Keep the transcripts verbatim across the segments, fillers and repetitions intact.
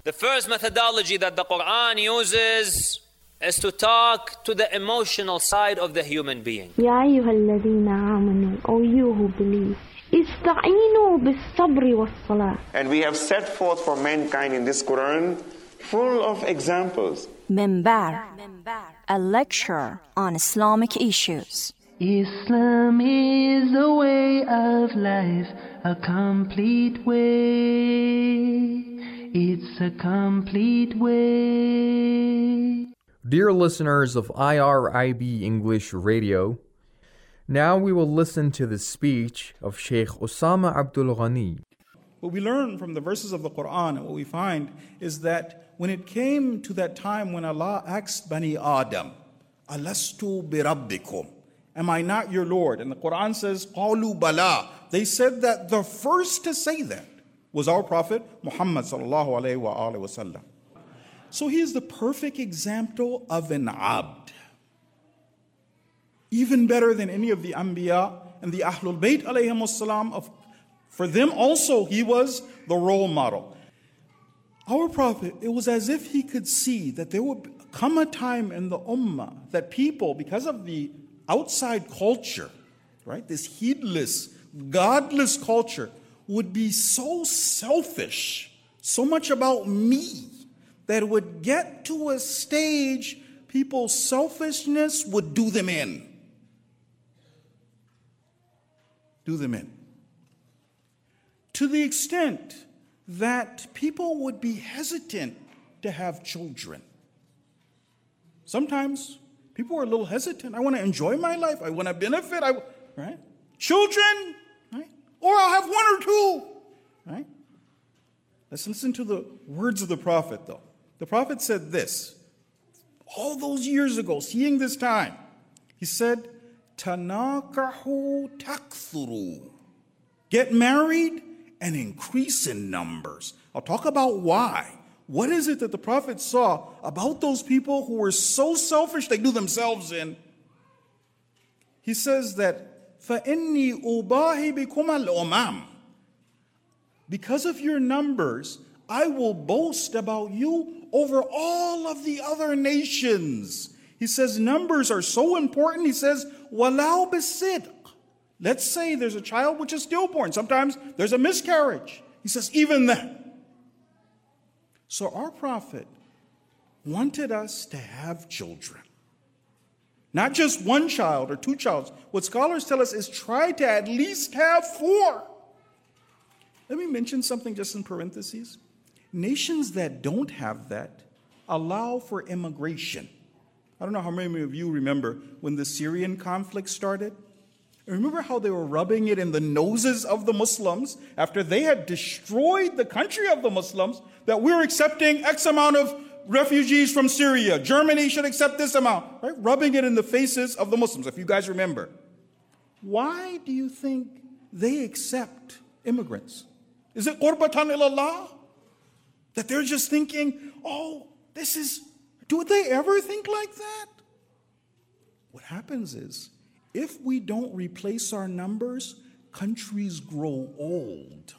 The first methodology that the Quran uses is to talk to the emotional side of the human being. يا أيها الذين آمنوا, O you who believe, استعينوا بالصبر والصلاة. And we have set forth for mankind in this Quran full of examples. Minbar, a lecture on Islamic issues. Islam is a way of life, a complete way. It's a complete way. Dear listeners of I R I B English Radio, now we will listen to the speech of Sheikh Osama Abdul Ghani. What we learn from the verses of the Quran and what we find is that when it came to that time when Allah asked Bani Adam, Alastu bi Rabbikum, am I not your Lord? And the Quran says, Qalu bala. They said that the first to say that was our Prophet Muhammad sallallahu alayhi wa alayhi wa sallam. So he is the perfect example of an abd. Even better than any of the Anbiya and the Ahlul Bayt alayhim salam. Of, for them also, he was the role model. Our Prophet, it was as if he could see that there would come a time in the Ummah that people, because of the outside culture, right, this heedless, godless culture, would be so selfish, so much about me, that it would get to a stage people's selfishness would do them in. Do them in. To the extent that people would be hesitant to have children. Sometimes people are a little hesitant. I want to enjoy my life. I want to benefit. I, right? Children, right? Or I'll have one or two, right? Let's listen to the words of the Prophet, though. The Prophet said this, all those years ago, seeing this time. He said, Tanakahu takthuru. Get married and increase in numbers. I'll talk about why. What is it that the Prophet saw about those people who were so selfish they do themselves in? He says that, فَإِنِّي أُبَاهِ بِكُمَ الْأُمَامِ. Because of your numbers, I will boast about you over all of the other nations. He says numbers are so important. He says, وَلَوْ بِالصِّدْقِ. Let's say there's a child which is stillborn. Sometimes there's a miscarriage. He says, even that. So our Prophet wanted us to have children. Not just one child or two children. What scholars tell us is try to at least have four. Let me mention something just in parentheses. Nations that don't have that allow for immigration. I don't know how many of you remember when the Syrian conflict started. Remember how they were rubbing it in the noses of the Muslims after they had destroyed the country of the Muslims, that we're accepting X amount of refugees from Syria. Germany should accept this amount, right? Rubbing it in the faces of the Muslims, if you guys remember. Why do you think they accept immigrants? Is it qurbatan ilallah? That they're just thinking, oh, this is, do they ever think like that? What happens is, if we don't replace our numbers, countries grow old.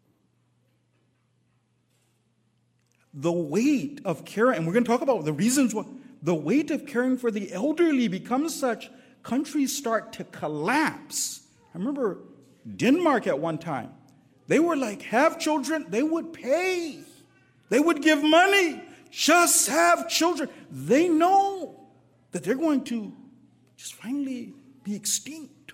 The weight of caring, and we're going to talk about the reasons why, the weight of caring for the elderly becomes such, countries start to collapse. I remember Denmark at one time. They were like, have children, they would pay. They would give money. Just have children. They know that they're going to just finally be extinct.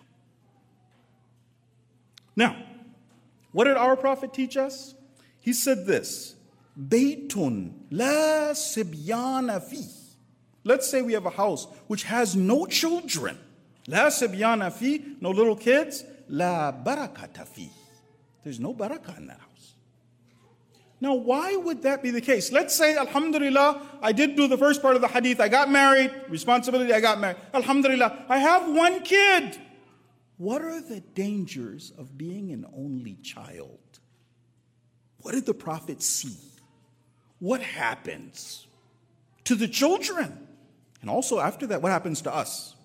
Now, what did our Prophet teach us? He said this, Baytun la sibyana fi. Let's say we have a house which has no children. La sibyana fi, no little kids. La barakata fi. There's no barakah in that house. Now, why would that be the case? Let's say, alhamdulillah, I did do the first part of the hadith. I got married. Responsibility, I got married. Alhamdulillah, I have one kid. What are the dangers of being an only child? What did the Prophet see? What happens to the children? And also after that, what happens to us?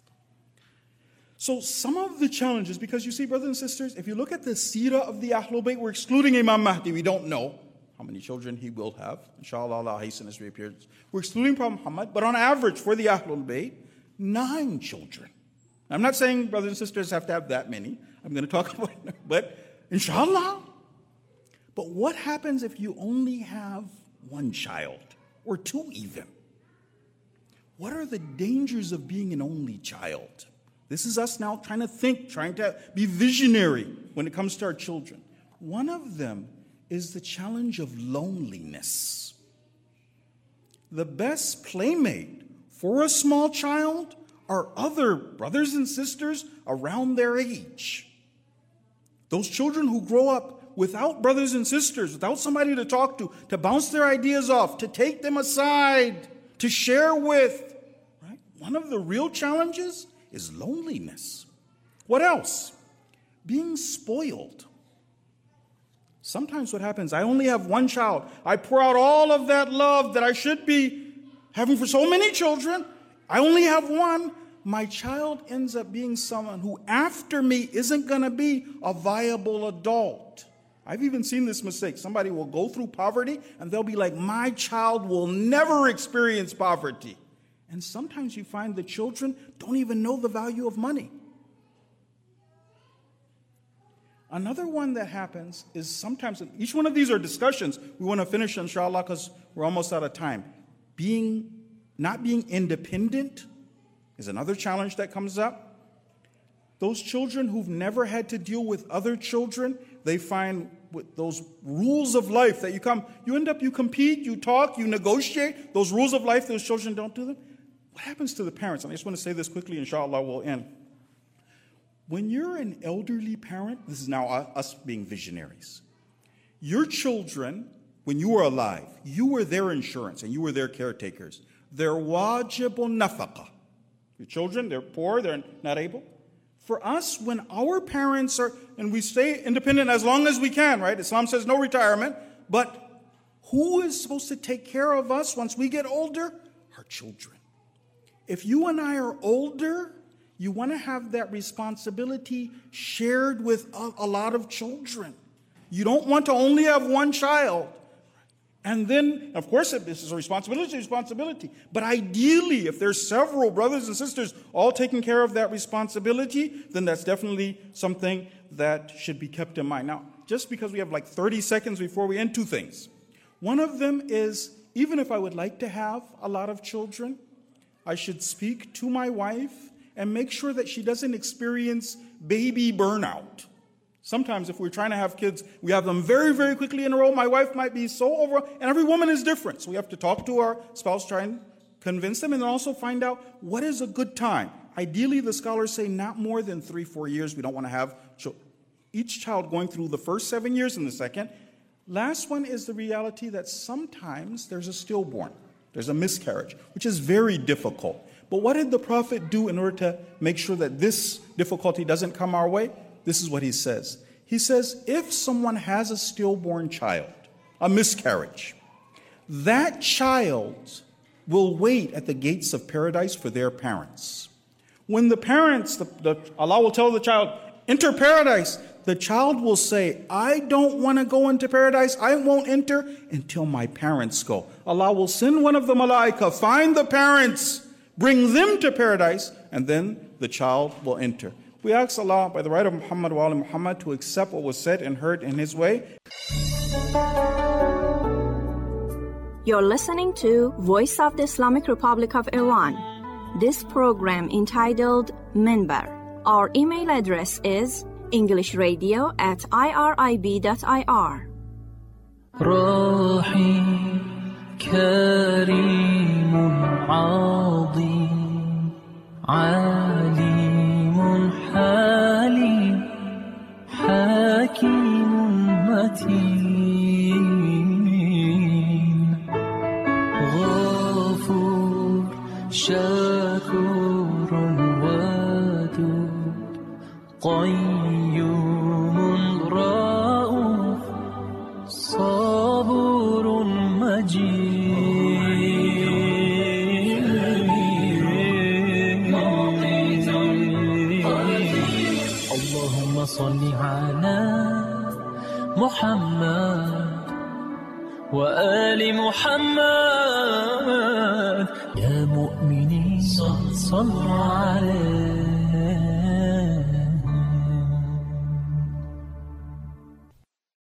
So some of the challenges, because you see, brothers and sisters, if you look at the seerah of the Ahlul Bayt, we're excluding Imam Mahdi, we don't know. how many children he will have. Inshallah, Allah hasten his reappearance. We're excluding Prophet Muhammad, but on average for the Ahlul Bayt, nine children. I'm not saying brothers and sisters have to have that many. I'm going to talk about it, but inshallah. But what happens if you only have one child, or two even? What are the dangers of being an only child? This is us now trying to think, trying to be visionary when it comes to our children. One of them is the challenge of loneliness. The best playmate for a small child are other brothers and sisters around their age. Those children who grow up without brothers and sisters, without somebody to talk to, to bounce their ideas off, to take them aside, to share with, right? One of the real challenges is loneliness. What else? Being spoiled. Sometimes what happens, I only have one child. I pour out all of that love that I should be having for so many children. I only have one. My child ends up being someone who after me isn't going to be a viable adult. I've even seen this mistake. Somebody will go through poverty and they'll be like, my child will never experience poverty. And sometimes you find the children don't even know the value of money. Another one that happens is sometimes, each one of these are discussions. We want to finish, inshallah, because we're almost out of time. Being, not being independent is another challenge that comes up. Those children who've never had to deal with other children, they find with those rules of life that you come, you end up, you compete, you talk, you negotiate. Those rules of life, those children don't do them. What happens to the parents? And I just want to say this quickly, inshallah, we'll end. When you're an elderly parent, this is now us being visionaries. Your children, when you were alive, you were their insurance and you were their caretakers. They're wajibun nafaqa. Your children, they're poor, they're not able. For us, when our parents are, and we stay independent as long as we can, right? Islam says no retirement, but who is supposed to take care of us once we get older? Our children. If you and I are older, you want to have that responsibility shared with a, a lot of children. You don't want to only have one child. And then, of course, if this is a responsibility, it's a responsibility. But ideally, if there's several brothers and sisters all taking care of that responsibility, then that's definitely something that should be kept in mind. Now, just because we have like thirty seconds before we end, two things. One of them is, even if I would like to have a lot of children, I should speak to my wife and make sure that she doesn't experience baby burnout. Sometimes if we're trying to have kids, we have them very, very quickly in a row. My wife might be so over, and every woman is different. So we have to talk to our spouse, try and convince them, and then also find out what is a good time. Ideally, the scholars say not more than three, four years. We don't want to have each child going through the first seven years and the second. Last one is the reality that sometimes there's a stillborn. There's a miscarriage, which is very difficult. But what did the Prophet do in order to make sure that this difficulty doesn't come our way? This is what he says. He says, if someone has a stillborn child, a miscarriage, that child will wait at the gates of paradise for their parents. When the parents, the, the, Allah will tell the child, enter paradise, the child will say, I don't want to go into paradise. I won't enter until my parents go. Allah will send one of the malaika, find the parents, bring them to paradise, and then the child will enter. We ask Allah, by the right of Muhammad wa ala Muhammad, to accept what was said and heard in His way. You're listening to Voice of the Islamic Republic of Iran. This program entitled Minbar. Our email address is englishradio at irib.ir. Rahim Kareem Azim Alim Halim Hakim Mateen Ghafur Shakur Wadud Qayyum Ra'uf Sabur Majid Allahumma salli ala Muhammad آل محمد. يا مؤمنين صلوا عليه.